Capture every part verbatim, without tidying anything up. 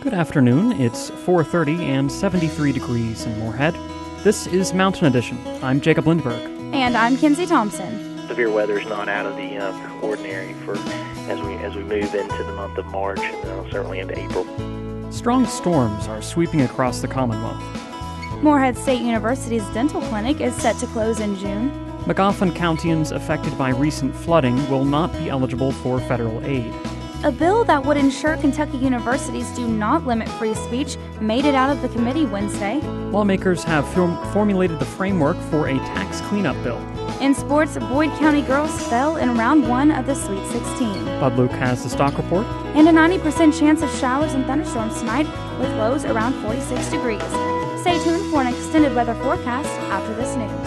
Good afternoon. It's four thirty and seventy-three degrees in Moorhead. This is Mountain Edition. I'm Jacob Lindberg. And I'm Kinsey Thompson. Severe weather is not out of the uh, ordinary for as we as we move into the month of March and uh, certainly into April. Strong storms are sweeping across the Commonwealth. Moorhead State University's dental clinic is set to close in June. Magoffin Countyans affected by recent flooding will not be eligible for federal aid. A bill that would ensure Kentucky universities do not limit free speech made it out of the committee Wednesday. Lawmakers have form- formulated the framework for a tax cleanup bill. In sports, Boyd County girls fell in round one of the Sweet sixteen. Bud Luke has the stock report. And a ninety percent chance of showers and thunderstorms tonight with lows around forty-six degrees. Stay tuned for an extended weather forecast after this news.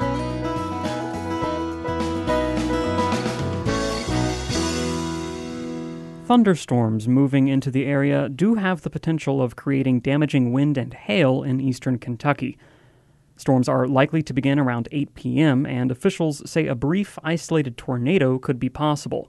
Thunderstorms moving into the area do have the potential of creating damaging wind and hail in eastern Kentucky. Storms are likely to begin around eight p.m., and officials say a brief, isolated tornado could be possible.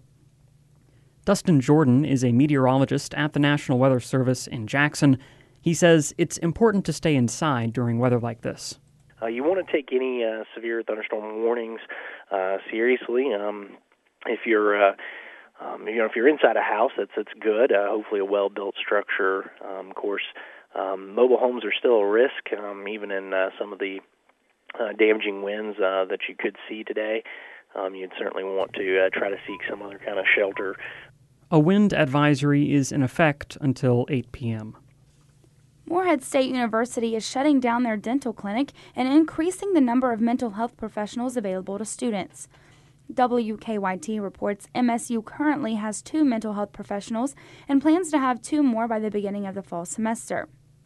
Dustin Jordan is a meteorologist at the National Weather Service in Jackson. He says it's important to stay inside during weather like this. Uh, you want to take any uh, severe thunderstorm warnings uh, seriously. Um, if you're uh, Um, you know, if you're inside a house, that's that's good. Uh, hopefully, a well-built structure. Um, of course, um, mobile homes are still a risk, um, even in uh, some of the uh, damaging winds uh, that you could see today. Um, you'd certainly want to uh, try to seek some other kind of shelter. A wind advisory is in effect until eight p.m. Moorhead State University is shutting down their dental clinic and increasing the number of mental health professionals available to students. W K Y T reports M S U currently has two mental health professionals and plans to have two more by the beginning of the fall semester.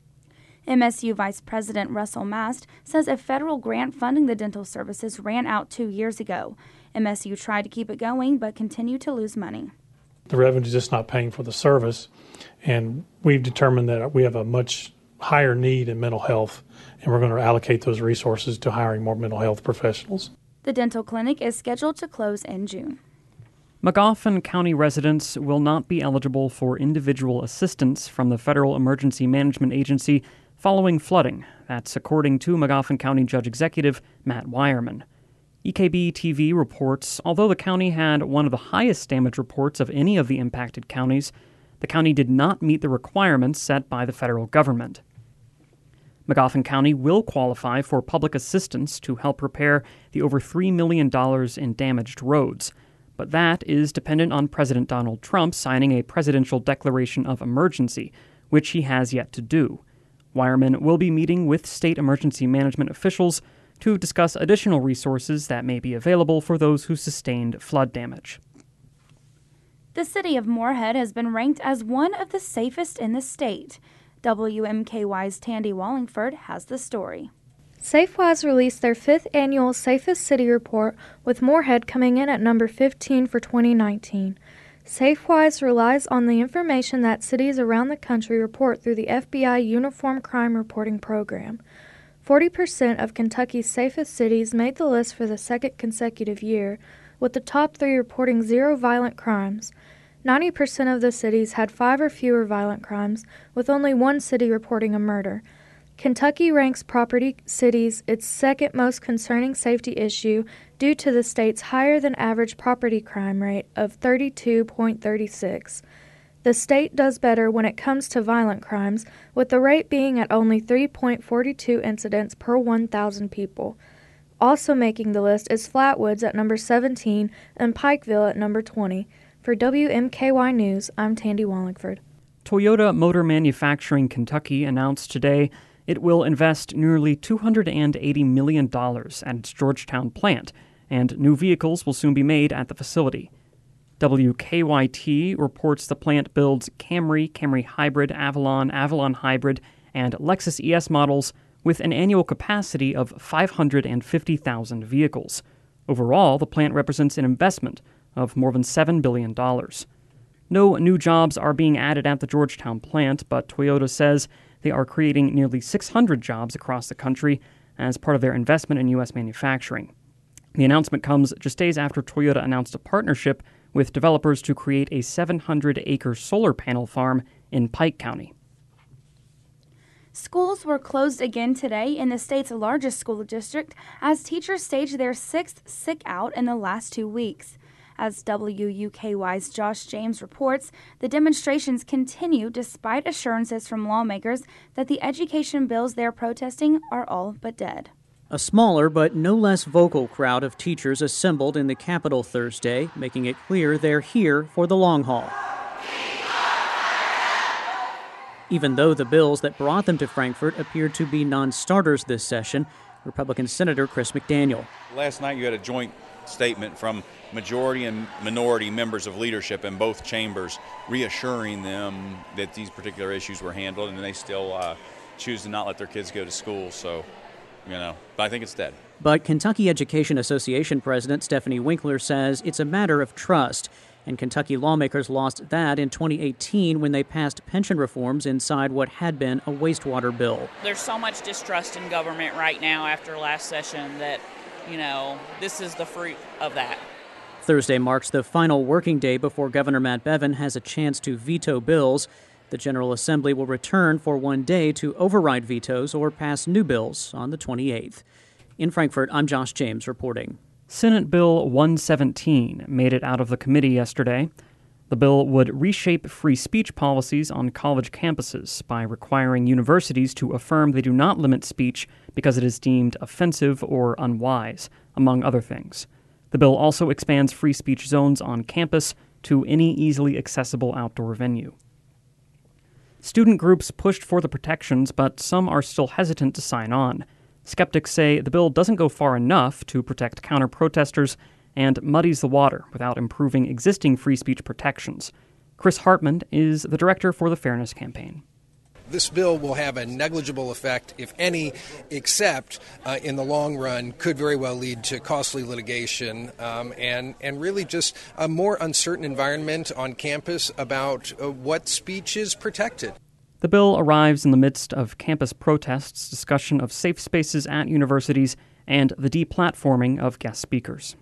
M S U Vice President Russell Mast says a federal grant funding the dental services ran out two years ago. M S U tried to keep it going but continued to lose money. The revenue is just not paying for the service, and we've determined that we have a much higher need in mental health, and we're going to allocate those resources to hiring more mental health professionals. The dental clinic is scheduled to close in June. Magoffin County residents will not be eligible for individual assistance from the Federal Emergency Management Agency following flooding. That's according to Magoffin County Judge Executive Matt Wireman. E K B T V reports, although the county had one of the highest damage reports of any of the impacted counties, the county did not meet the requirements set by the federal government. Magoffin County will qualify for public assistance to help repair the over three million dollars in damaged roads, but that is dependent on President Donald Trump signing a presidential declaration of emergency, which he has yet to do. Wireman will be meeting with state emergency management officials to discuss additional resources that may be available for those who sustained flood damage. The city of Moorhead has been ranked as one of the safest in the state. W M K Y's Tandy Wallingford has the story. Safewise released their fifth annual Safest City Report, with Moorhead coming in at number fifteen for twenty nineteen. Safewise relies on the information that cities around the country report through the F B I Uniform Crime Reporting Program. forty percent of Kentucky's safest cities made the list for the second consecutive year, with the top three reporting zero violent crimes. ninety percent of the cities had five or fewer violent crimes, with only one city reporting a murder. Kentucky ranks property cities its second most concerning safety issue due to the state's higher-than-average property crime rate of thirty-two point three six. The state does better when it comes to violent crimes, with the rate being at only three point four two incidents per one thousand people. Also making the list is Flatwoods at number seventeen and Pikeville at number twenty. For W M K Y News, I'm Tandy Wallingford. Toyota Motor Manufacturing Kentucky announced today it will invest nearly two hundred eighty million dollars at its Georgetown plant, and new vehicles will soon be made at the facility. W K Y T reports the plant builds Camry, Camry Hybrid, Avalon, Avalon Hybrid, and Lexus E S models with an annual capacity of five hundred fifty thousand vehicles. Overall, the plant represents an investment of more than seven billion dollars. No new jobs are being added at the Georgetown plant, but Toyota says they are creating nearly six hundred jobs across the country as part of their investment in U S manufacturing. The announcement comes just days after Toyota announced a partnership with developers to create a seven hundred acre solar panel farm in Pike County. Schools were closed again today in the state's largest school district as teachers staged their sixth sick out in the last two weeks. As W U K Y's Josh James reports, the demonstrations continue despite assurances from lawmakers that the education bills they're protesting are all but dead. A smaller but no less vocal crowd of teachers assembled in the Capitol Thursday, making it clear they're here for the long haul. Even though the bills that brought them to Frankfort appeared to be non-starters this session, Republican Senator Chris McDaniel. Last night you had a joint statement from majority and minority members of leadership in both chambers reassuring them that these particular issues were handled, and they still uh, choose to not let their kids go to school. So, you know, but I think it's dead. But Kentucky Education Association President Stephanie Winkler says it's a matter of trust. And Kentucky lawmakers lost that in twenty eighteen when they passed pension reforms inside what had been a wastewater bill. There's so much distrust in government right now after last session that, you know, this is the fruit of that. Thursday marks the final working day before Governor Matt Bevin has a chance to veto bills. The General Assembly will return for one day to override vetoes or pass new bills on the twenty-eighth. In Frankfort, I'm Josh James reporting. Senate Bill one seventeen made it out of the committee yesterday. The bill would reshape free speech policies on college campuses by requiring universities to affirm they do not limit speech because it is deemed offensive or unwise, among other things. The bill also expands free speech zones on campus to any easily accessible outdoor venue. Student groups pushed for the protections, but some are still hesitant to sign on. Skeptics say the bill doesn't go far enough to protect counter-protesters and muddies the water without improving existing free speech protections. Chris Hartman is the director for the Fairness Campaign. This bill will have a negligible effect, if any, except uh, in the long run could very well lead to costly litigation um, and, and really just a more uncertain environment on campus about uh, what speech is protected. The bill arrives in the midst of campus protests, discussion of safe spaces at universities, and the deplatforming of guest speakers.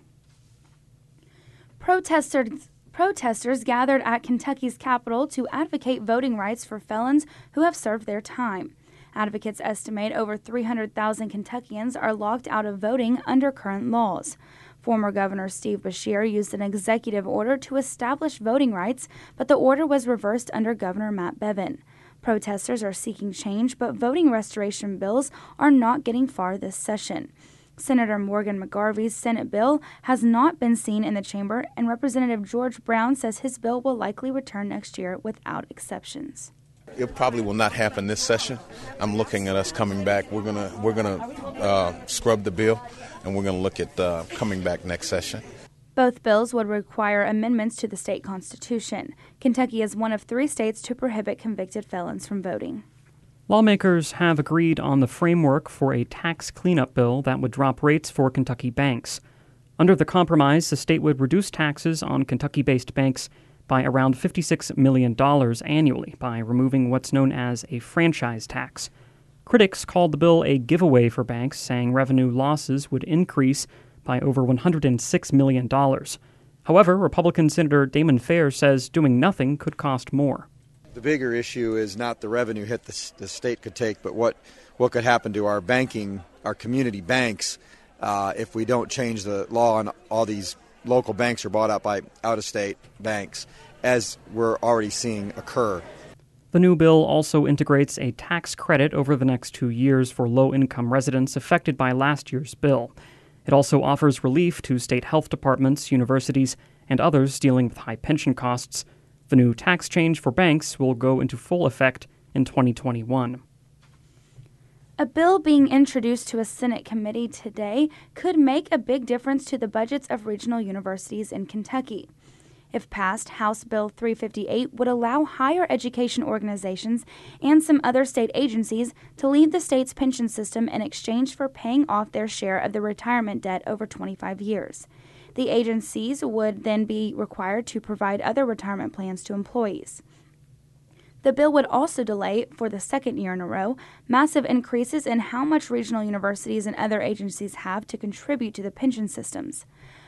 Protesters, protesters gathered at Kentucky's Capitol to advocate voting rights for felons who have served their time. Advocates estimate over three hundred thousand Kentuckians are locked out of voting under current laws. Former Governor Steve Beshear used an executive order to establish voting rights, but the order was reversed under Governor Matt Bevin. Protesters are seeking change, but voting restoration bills are not getting far this session. Senator Morgan McGarvey's Senate bill has not been seen in the chamber, and Representative George Brown says his bill will likely return next year without exceptions. It probably will not happen this session. I'm looking at us coming back. We're gonna we're gonna uh, scrub the bill, and we're gonna look at uh, coming back next session. Both bills would require amendments to the state constitution. Kentucky is one of three states to prohibit convicted felons from voting. Lawmakers have agreed on the framework for a tax cleanup bill that would drop rates for Kentucky banks. Under the compromise, the state would reduce taxes on Kentucky-based banks by around fifty-six million dollars annually by removing what's known as a franchise tax. Critics called the bill a giveaway for banks, saying revenue losses would increase by over one hundred six million dollars. However, Republican Senator Damon Fair says doing nothing could cost more. The bigger issue is not the revenue hit the, the state could take, but what, what could happen to our banking, our community banks, uh, if we don't change the law and all these local banks are bought out by out-of-state banks, as we're already seeing occur. The new bill also integrates a tax credit over the next two years for low-income residents affected by last year's bill. It also offers relief to state health departments, universities, and others dealing with high pension costs. The new tax change for banks will go into full effect in twenty twenty-one. A bill being introduced to a Senate committee today could make a big difference to the budgets of regional universities in Kentucky. If passed, House Bill three fifty-eight would allow higher education organizations and some other state agencies to leave the state's pension system in exchange for paying off their share of the retirement debt over twenty-five years. The agencies would then be required to provide other retirement plans to employees. The bill would also delay, for the second year in a row, massive increases in how much regional universities and other agencies have to contribute to the pension systems.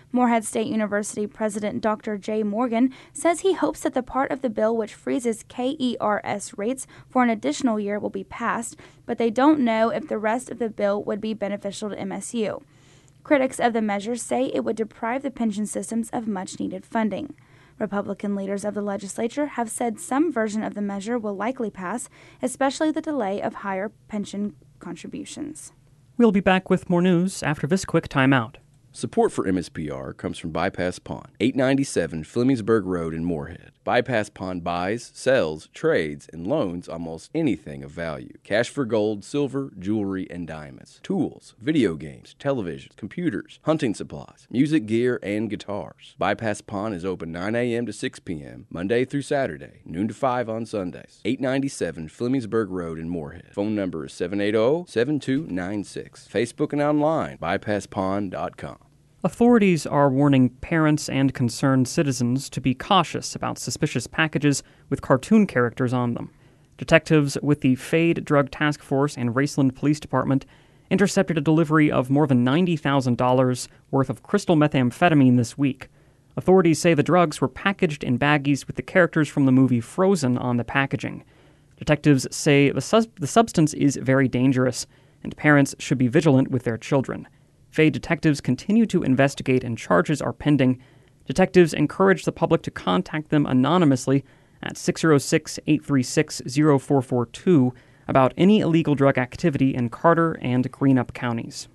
Morehead State University President Doctor Jay Morgan says he hopes that the part of the bill which freezes K E R S rates for an additional year will be passed, but they don't know if the rest of the bill would be beneficial to M S U. Critics of the measure say it would deprive the pension systems of much-needed funding. Republican leaders of the legislature have said some version of the measure will likely pass, especially the delay of higher pension contributions. We'll be back with more news after this quick timeout. Support for M S P R comes from Bypass Pond, eight ninety-seven Flemingsburg Road in Moorhead. Bypass Pond buys, sells, trades, and loans almost anything of value. Cash for gold, silver, jewelry, and diamonds. Tools, video games, televisions, computers, hunting supplies, music gear, and guitars. Bypass Pond is open nine a.m. to six p.m. Monday through Saturday, noon to five on Sundays. eight ninety-seven Flemingsburg Road in Moorhead. Phone number is seven eight zero, seven two nine six. Facebook and online, bypass pond dot com. Authorities are warning parents and concerned citizens to be cautious about suspicious packages with cartoon characters on them. Detectives with the Fade Drug Task Force and Raceland Police Department intercepted a delivery of more than ninety thousand dollars worth of crystal methamphetamine this week. Authorities say the drugs were packaged in baggies with the characters from the movie Frozen on the packaging. Detectives say the, sus- the substance is very dangerous, and parents should be vigilant with their children. Fade detectives continue to investigate and charges are pending. Detectives encourage the public to contact them anonymously at six oh six, eight three six, oh four four two about any illegal drug activity in Carter and Greenup counties.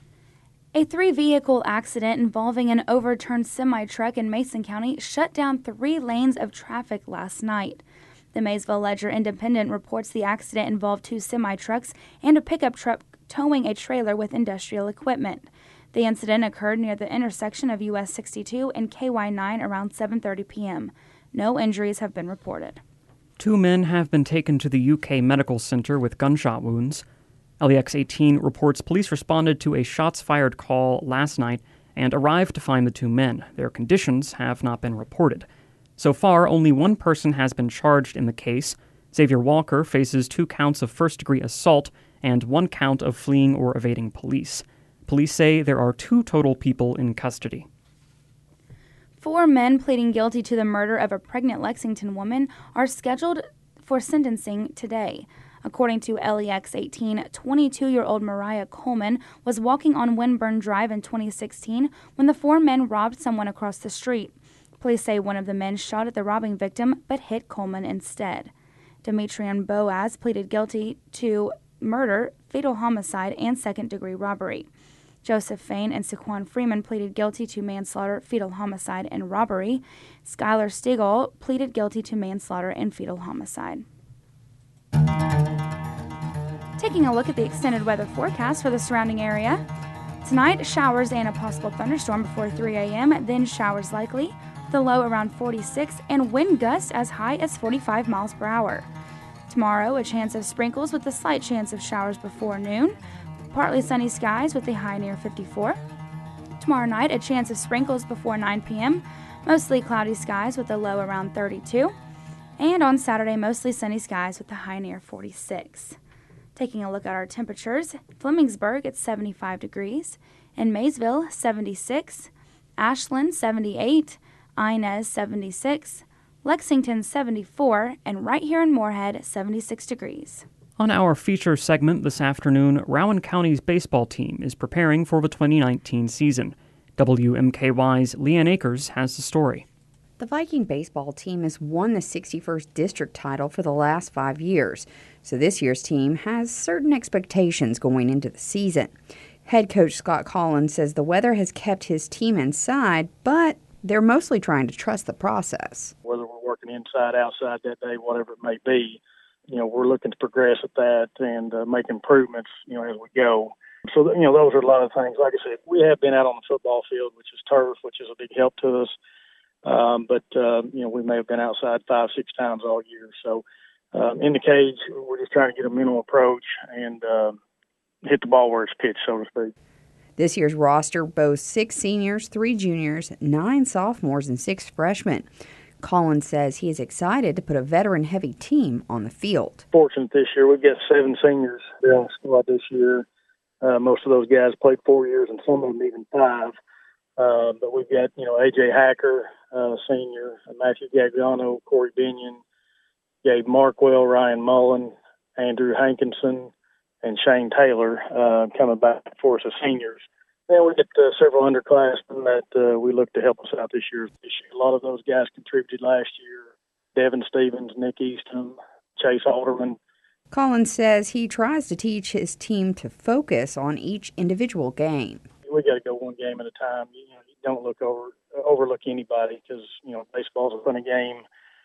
A three-vehicle accident involving an overturned semi-truck in Mason County shut down three lanes of traffic last night. The Maysville Ledger Independent reports the accident involved two semi-trucks and a pickup truck towing a trailer with industrial equipment. The incident occurred near the intersection of U S sixty-two and K Y nine around seven thirty p.m. No injuries have been reported. Two men have been taken to the U K Medical Center with gunshot wounds. L E X eighteen reports police responded to a shots-fired call last night and arrived to find the two men. Their conditions have not been reported. So far, only one person has been charged in the case. Xavier Walker faces two counts of first-degree assault and one count of fleeing or evading police. Police say there are two total people in custody. Four men pleading guilty to the murder of a pregnant Lexington woman are scheduled for sentencing today. According to L E X eighteen, twenty-two-year-old Mariah Coleman was walking on Winburn Drive in twenty sixteen when the four men robbed someone across the street. Police say one of the men shot at the robbing victim but hit Coleman instead. Demetrian Boaz pleaded guilty to murder, fatal homicide, and second-degree robbery. Joseph Fain and Saquon Freeman pleaded guilty to manslaughter, fetal homicide, and robbery. Skylar Stigall pleaded guilty to manslaughter and fetal homicide. Taking a look at the extended weather forecast for the surrounding area. Tonight, showers and a possible thunderstorm before three a.m., then showers likely, the low around forty-six, and wind gusts as high as forty-five miles per hour. Tomorrow, a chance of sprinkles with a slight chance of showers before noon. Partly sunny skies with a high near fifty-four. Tomorrow night, a chance of sprinkles before nine p.m. Mostly cloudy skies with a low around thirty-two. And on Saturday, mostly sunny skies with a high near forty-six. Taking a look at our temperatures, Flemingsburg at seventy-five degrees. In Maysville, seventy-six. Ashland, seventy-eight. Inez, seventy-six. Lexington, seventy-four, and right here in Moorhead, seventy-six degrees. On our feature segment this afternoon, Rowan County's baseball team is preparing for the twenty nineteen season. W M K Y's Leanne Akers has the story. The Viking baseball team has won the sixty-first district title for the last five years, so this year's team has certain expectations going into the season. Head coach Scott Collins says the weather has kept his team inside, but they're mostly trying to trust the process. Whether we're working inside, outside that day, whatever it may be, you know, we're looking to progress at that and uh, make improvements, you know, as we go. So, you know, those are a lot of things. Like I said, we have been out on the football field, which is turf, which is a big help to us. Um, but, uh, you know, we may have been outside five, six times all year. So um, in the cage, we're just trying to get a mental approach and uh, hit the ball where it's pitched, so to speak. This year's roster boasts six seniors, three juniors, nine sophomores, and six freshmen. Collins says he is excited to put a veteran-heavy team on the field. Fortunate this year, we've got seven seniors there on the squad this year. Uh, most of those guys played four years, and some of them even five. Uh, but we've got, you know, A J Hacker, uh, senior, Matthew Gagliano, Corey Binion, Gabe Markwell, Ryan Mullen, Andrew Hankinson, and Shane Taylor uh, coming back for us as seniors. Then we get uh, several underclassmen that uh, we look to help us out this year. This year. A lot of those guys contributed last year. Devin Stevens, Nick Eastham, Chase Alderman. Collins says he tries to teach his team to focus on each individual game. We got to go one game at a time. You know, you don't look over overlook anybody because, you know, baseball's a funny game.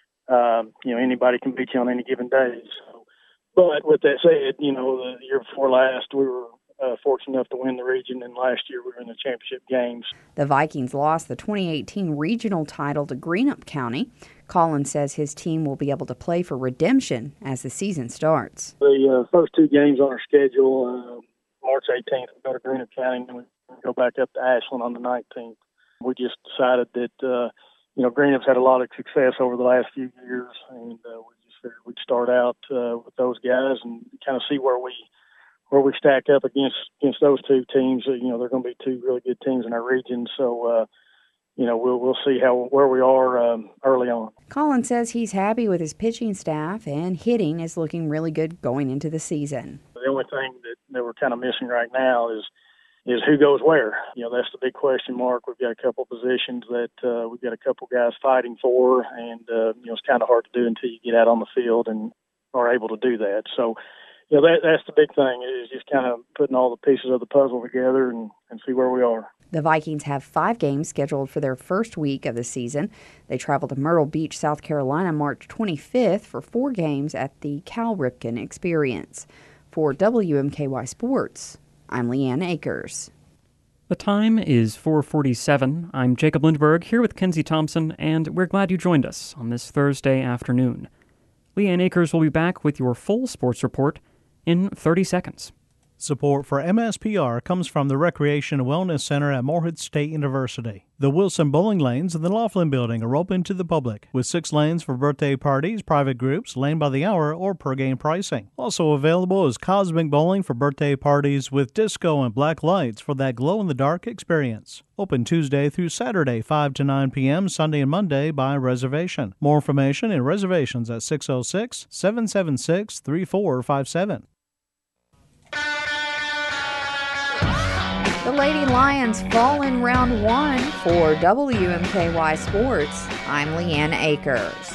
Um, you know, anybody can beat you on any given day. So, but with that said, you know, the year before last, we were uh, fortunate enough to win the region, and last year we were in the championship games. The Vikings lost the twenty eighteen regional title to Greenup County. Collins says his team will be able to play for redemption as the season starts. The uh, first two games on our schedule, uh, March eighteenth, we go to Greenup County, and then we go back up to Ashland on the nineteenth. We just decided that, uh, you know, Greenup's had a lot of success over the last few years, and uh, we just figured we'd start out uh, with those guys and kind of see where we where we stack up against against those two teams. You know, they're going to be two really good teams in our region, so uh, you know we'll we'll see how where we are um, early on. Collins says he's happy with his pitching staff, and hitting is looking really good going into the season. The only thing that, that we're kind of missing right now is is who goes where. You know, that's the big question mark. We've got a couple positions that uh, we've got a couple guys fighting for, and uh, you know it's kind of hard to do until you get out on the field and are able to do that. So. Yeah, that, that's the big thing, is just kind of putting all the pieces of the puzzle together and, and see where we are. The Vikings have five games scheduled for their first week of the season. They travel to Myrtle Beach, South Carolina, March twenty-fifth for four games at the Cal Ripken Experience. For W M K Y Sports, I'm Leanne Akers. The time is four forty-seven. I'm Jacob Lindberg here with Kenzie Thompson, and we're glad you joined us on this Thursday afternoon. Leanne Akers will be back with your full sports report in thirty seconds. Support for M S P R comes from the Recreation and Wellness Center at Morehead State University. The Wilson Bowling Lanes in the Laughlin Building are open to the public, with six lanes for birthday parties, private groups, lane by the hour, or per game pricing. Also available is Cosmic Bowling for birthday parties with disco and black lights for that glow-in-the-dark experience. Open Tuesday through Saturday, five to nine p.m., Sunday and Monday by reservation. More information and reservations at six oh six, seven seven six, three four five seven. The Lady Lions fall in round one for W M K Y Sports. I'm Leanne Akers.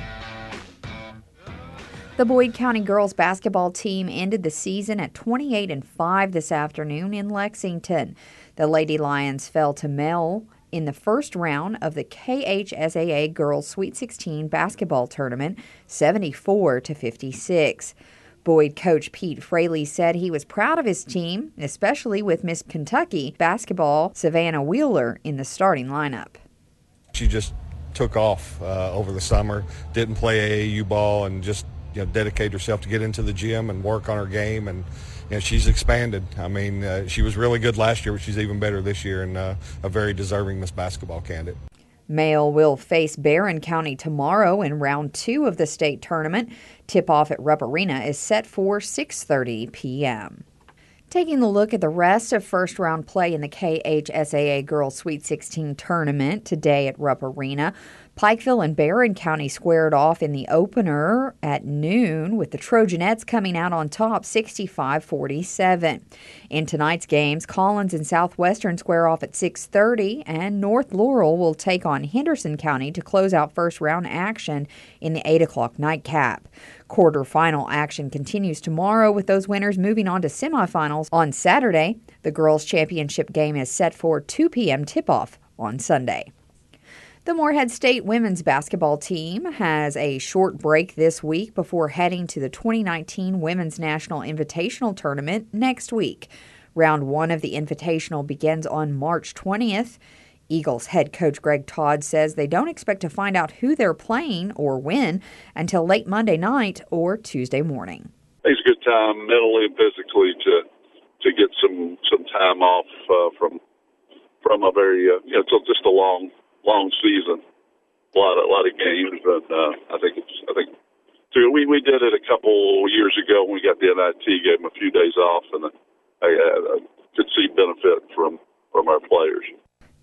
The Boyd County girls basketball team ended the season at twenty-eight and five this afternoon in Lexington. The Lady Lions fell to Mel in the first round of the K H S A A Girls Sweet sixteen basketball tournament, seventy-four to fifty-six. Boyd coach Pete Fraley said he was proud of his team, especially with Miss Kentucky basketball Savannah Wheeler in the starting lineup. She just took off uh, over the summer, didn't play A A U ball, and just you know dedicated herself to get into the gym and work on her game. And you know, she's expanded. I mean, uh, she was really good last year, but she's even better this year, and uh, a very deserving Miss Basketball candidate. Male will face Barron County tomorrow in round two of the state tournament. Tip-off at Rupp Arena is set for six thirty p.m. Taking a look at the rest of first-round play in the K H S A A Girls Sweet sixteen tournament today at Rupp Arena, Pikeville and Barron County squared off in the opener at noon, with the Trojanettes coming out on top sixty-five forty-seven. In tonight's games, Collins and Southwestern square off at six thirty, and North Laurel will take on Henderson County to close out first-round action in the eight o'clock nightcap. Quarterfinal action continues tomorrow, with those winners moving on to semifinals on Saturday. The girls' championship game is set for two p.m. tip-off on Sunday. The Morehead State women's basketball team has a short break this week before heading to the twenty nineteen Women's National Invitational Tournament next week. Round one of the Invitational begins on March twentieth. Eagles head coach Greg Todd says they don't expect to find out who they're playing or when until late Monday night or Tuesday morning. I think it's a good time mentally and physically to to get some some time off uh, from from a very uh, you know it's just a long. long season, a lot of a lot of games, and uh, I think it's I think too, we we did it a couple years ago when we got the N I T, gave them a few days off, and I, I could see benefit from from our players.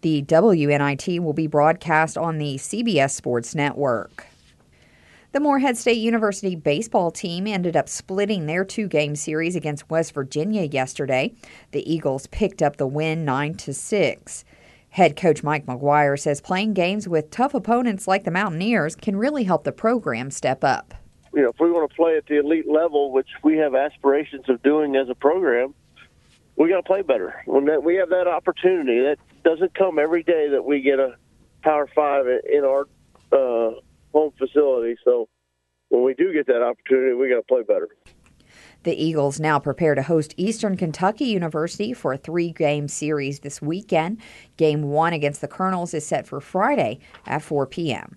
The W N I T will be broadcast on the C B S Sports Network. The Morehead State University baseball team ended up splitting their two-game series against West Virginia yesterday. The Eagles picked up the win nine to six. Head coach Mike McGuire says playing games with tough opponents like the Mountaineers can really help the program step up. You know, if we want to play at the elite level, which we have aspirations of doing as a program, we got to play better. When that, we have that opportunity, that doesn't come every day that we get a Power Five in our uh, home facility. So when we do get that opportunity, we got to play better. The Eagles now prepare to host Eastern Kentucky University for a three-game series this weekend. Game one against the Colonels is set for Friday at four p.m.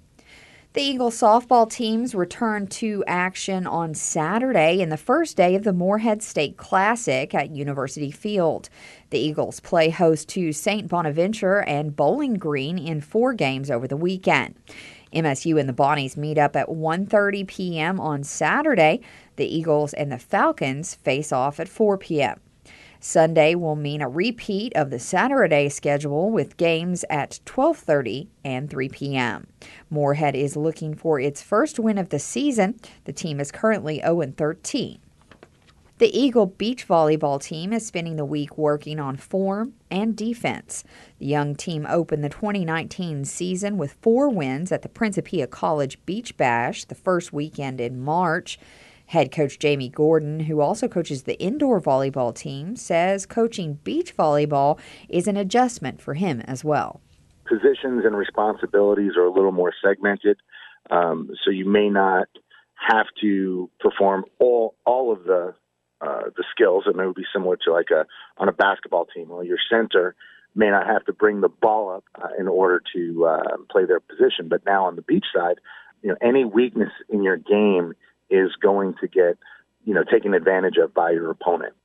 The Eagles softball teams return to action on Saturday in the first day of the Morehead State Classic at University Field. The Eagles play host to Saint Bonaventure and Bowling Green in four games over the weekend. M S U and the Bonnies meet up at one thirty p.m. on Saturday. The Eagles and the Falcons face off at four p.m. Sunday will mean a repeat of the Saturday schedule with games at twelve thirty and three p.m. Morehead is looking for its first win of the season. The team is currently oh and thirteen. The Eagle Beach Volleyball team is spending the week working on form and defense. The young team opened the twenty nineteen season with four wins at the Principia College Beach Bash the first weekend in March. Head coach Jamie Gordon, who also coaches the indoor volleyball team, says coaching beach volleyball is an adjustment for him as well. Positions and responsibilities are a little more segmented, um, so you may not have to perform all all of the uh, the skills. It may be similar to like a on a basketball team. Well, your center may not have to bring the ball up uh, in order to uh, play their position, but now on the beach side, you know, any weakness in your game is going to get, you know, taken advantage of by your opponent.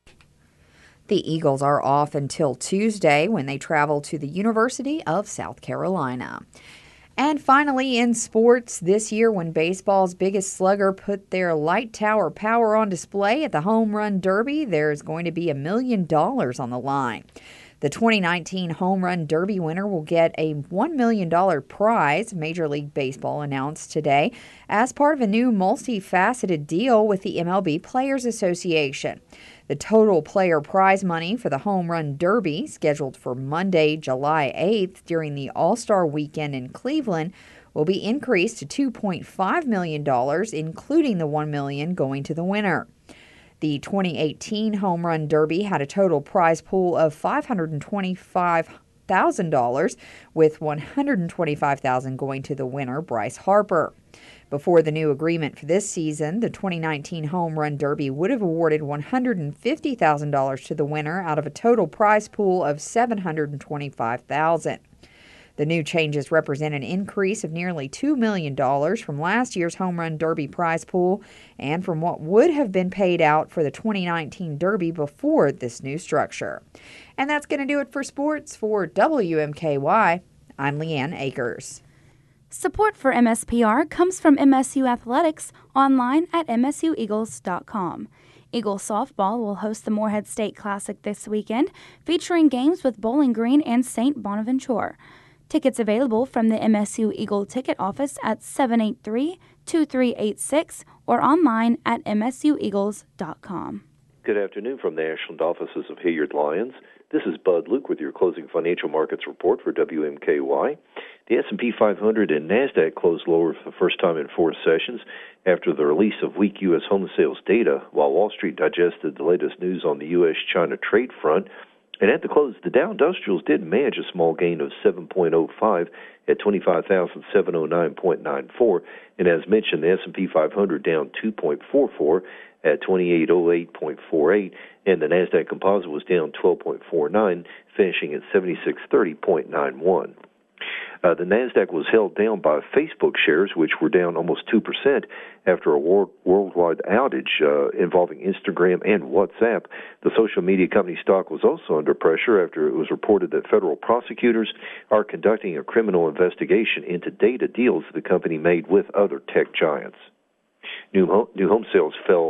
The Eagles are off until Tuesday when they travel to the University of South Carolina. And finally, in sports, this year when baseball's biggest slugger put their light tower power on display at the Home Run Derby, there's going to be a million dollars on the line. The twenty nineteen Home Run Derby winner will get a one million dollars prize, Major League Baseball announced today, as part of a new multifaceted deal with the M L B Players Association. The total player prize money for the Home Run Derby, scheduled for Monday, July eighth during the All-Star Weekend in Cleveland, will be increased to two point five million dollars, including the one million dollars going to the winner. The twenty eighteen Home Run Derby had a total prize pool of five hundred twenty-five thousand dollars, with one hundred twenty-five thousand dollars going to the winner, Bryce Harper. Before the new agreement for this season, the twenty nineteen Home Run Derby would have awarded one hundred fifty thousand dollars to the winner out of a total prize pool of seven hundred twenty-five thousand dollars. The new changes represent an increase of nearly two million dollars from last year's Home Run Derby prize pool and from what would have been paid out for the twenty nineteen Derby before this new structure. And that's going to do it for sports. For W M K Y, I'm Leanne Akers. Support for M S P R comes from M S U Athletics online at m s u eagles dot com. Eagles softball will host the Morehead State Classic this weekend, featuring games with Bowling Green and Saint Bonaventure. Tickets available from the M S U Eagle ticket office at seven eight three, two three eight six or online at m s u eagles dot com. Good afternoon from the Ashland offices of Hilliard Lyons. This is Bud Luke with your closing financial markets report for W M K Y. The S and P five hundred and NASDAQ closed lower for the first time in four sessions after the release of weak U S home sales data, while Wall Street digested the latest news on the U S China trade front. And at the close, the Dow Industrials did manage a small gain of seven point oh five at twenty-five thousand seven hundred nine point nine four. And as mentioned, the S and P five hundred down two point four four at twenty-eight oh eight point four eight. And the NASDAQ Composite was down twelve point four nine, finishing at seventy-six thirty point nine one. Uh, the NASDAQ was held down by Facebook shares, which were down almost two percent after a world, worldwide outage uh, involving Instagram and WhatsApp. The social media company stock was also under pressure after it was reported that federal prosecutors are conducting a criminal investigation into data deals the company made with other tech giants. New home, new home sales fell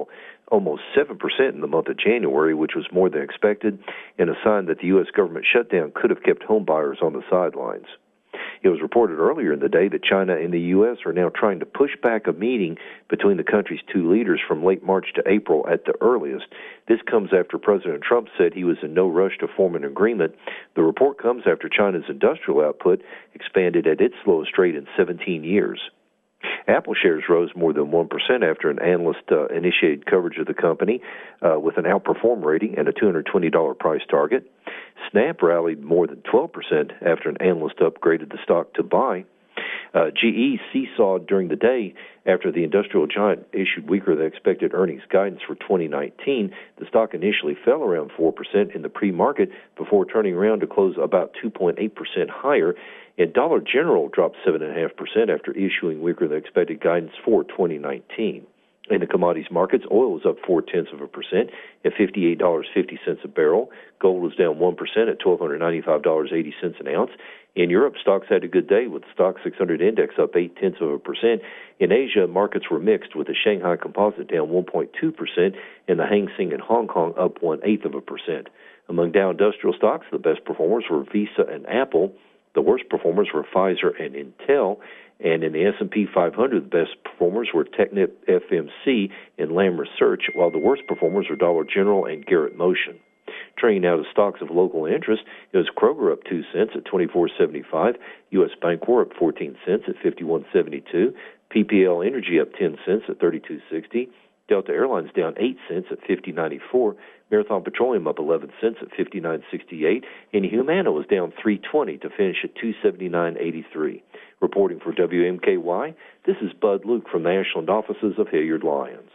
almost seven percent in the month of January, which was more than expected, and a sign that the U S government shutdown could have kept home buyers on the sidelines. It was reported earlier in the day that China and the U S are now trying to push back a meeting between the country's two leaders from late March to April at the earliest. This comes after President Trump said he was in no rush to form an agreement. The report comes after China's industrial output expanded at its slowest rate in seventeen years. Apple shares rose more than one percent after an analyst uh, initiated coverage of the company uh, with an outperform rating and a two hundred twenty dollars price target. Snap rallied more than twelve percent after an analyst upgraded the stock to buy. Uh, G E seesawed during the day after the industrial giant issued weaker than expected earnings guidance for twenty nineteen. The stock initially fell around four percent in the pre-market before turning around to close about two point eight percent higher. And Dollar General dropped seven point five percent after issuing weaker than expected guidance for twenty nineteen. In the commodities markets, oil was up four-tenths of a percent at fifty-eight dollars and fifty cents a barrel. Gold was down one percent at one thousand two hundred ninety-five dollars and eighty cents an ounce. In Europe, stocks had a good day with the Stock six hundred index up eight-tenths of a percent. In Asia, markets were mixed with the Shanghai Composite down one point two percent and the Hang Seng in Hong Kong up one-eighth of a percent. Among Dow Industrial stocks, the best performers were Visa and Apple. The worst performers were Pfizer and Intel. And in the S and P five hundred, the best performers were Technip F M C and Lam Research, while the worst performers were Dollar General and Garrett Motion. Turning now to stocks of local interest, it was Kroger up two cents at twenty-four seventy-five, U S Bancorp up fourteen cents at fifty-one seventy-two, P P L Energy up ten cents at thirty-two sixty, Delta Airlines down eight cents at fifty ninety-four, Marathon Petroleum up eleven cents at fifty-nine sixty-eight, and Humana was down three twenty to finish at two seventy-nine eighty-three. Reporting for W M K Y, this is Bud Luke from the Ashland offices of Hilliard Lyons.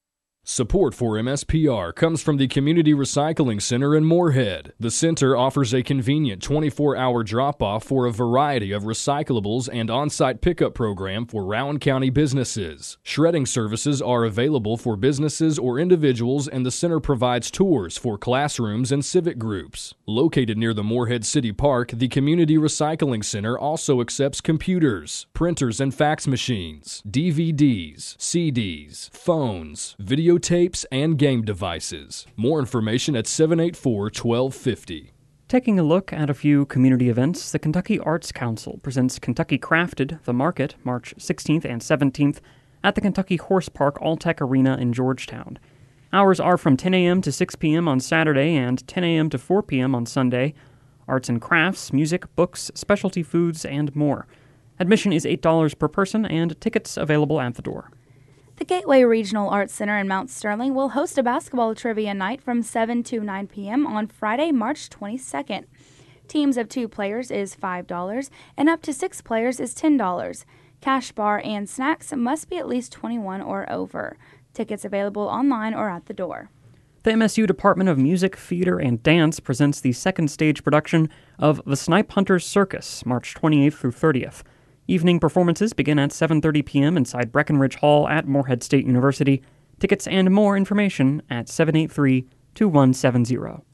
Support for M S P R comes from the Community Recycling Center in Moorhead. The center offers a convenient twenty-four hour drop-off for a variety of recyclables and on-site pickup program for Rowan County businesses. Shredding services are available for businesses or individuals, and the center provides tours for classrooms and civic groups. Located near the Moorhead City Park, the Community Recycling Center also accepts computers, printers and fax machines, D V Ds, C Ds, phones, video tapes, and game devices. More information at seven eight four, one two five zero. Taking a look at a few community events, the Kentucky Arts Council presents Kentucky Crafted, The Market, March sixteenth and seventeenth, at the Kentucky Horse Park All-Tech Arena in Georgetown. Hours are from ten a.m. to six p.m. on Saturday and ten a.m. to four p.m. on Sunday. Arts and crafts, music, books, specialty foods, and more. Admission is eight dollars per person, and tickets available at the door. The Gateway Regional Arts Center in Mount Sterling will host a basketball trivia night from seven to nine p.m. on Friday, March twenty-second. Teams of two players is five dollars, and up to six players is ten dollars. Cash bar and snacks must be at least twenty-one or over. Tickets available online or at the door. The M S U Department of Music, Theater, and Dance presents the second stage production of The Snipe Hunters Circus, March twenty-eighth through thirtieth. Evening performances begin at seven thirty p.m. inside Breckenridge Hall at Moorhead State University. Tickets and more information at seven eight three, two one seven zero.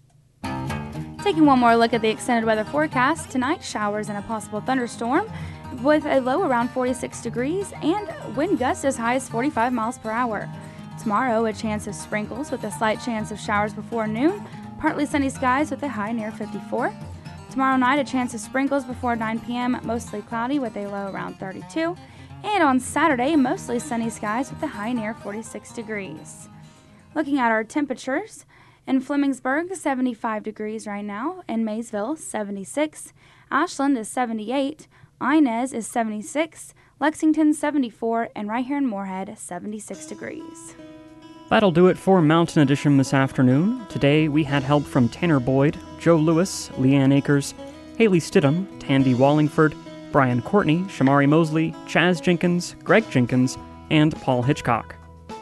Taking one more look at the extended weather forecast, tonight showers and a possible thunderstorm with a low around forty-six degrees and wind gusts as high as forty-five miles per hour. Tomorrow, a chance of sprinkles with a slight chance of showers before noon, partly sunny skies with a high near fifty-four. Tomorrow night, a chance of sprinkles before nine p.m., mostly cloudy with a low around thirty-two. And on Saturday, mostly sunny skies with a high near forty-six degrees. Looking at our temperatures, in Flemingsburg, seventy-five degrees right now. In Maysville, seventy-six. Ashland is seventy-eight. Inez is seventy-six. Lexington, seventy-four. And right here in Moorhead, seventy-six degrees. That'll do it for Mountain Edition this afternoon. Today we had help from Tanner Boyd, Joe Lewis, Leanne Akers, Haley Stidham, Tandy Wallingford, Brian Courtney, Shamari Mosley, Chaz Jenkins, Greg Jenkins, and Paul Hitchcock.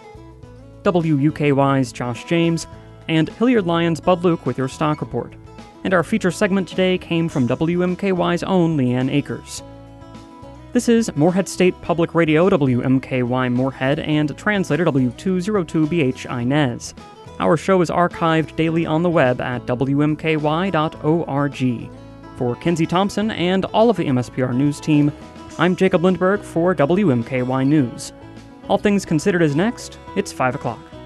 W U K Y's Josh James, and Hilliard Lyons Bud Luke with your stock report. And our feature segment today came from W M K Y's own Leanne Akers. This is Moorhead State Public Radio, W M K Y Moorhead, and translator W two oh two B H Inez. Our show is archived daily on the web at W M K Y dot org. For Kinsey Thompson and all of the M S P R News team, I'm Jacob Lindberg for W M K Y News. All Things Considered is next. It's five o'clock.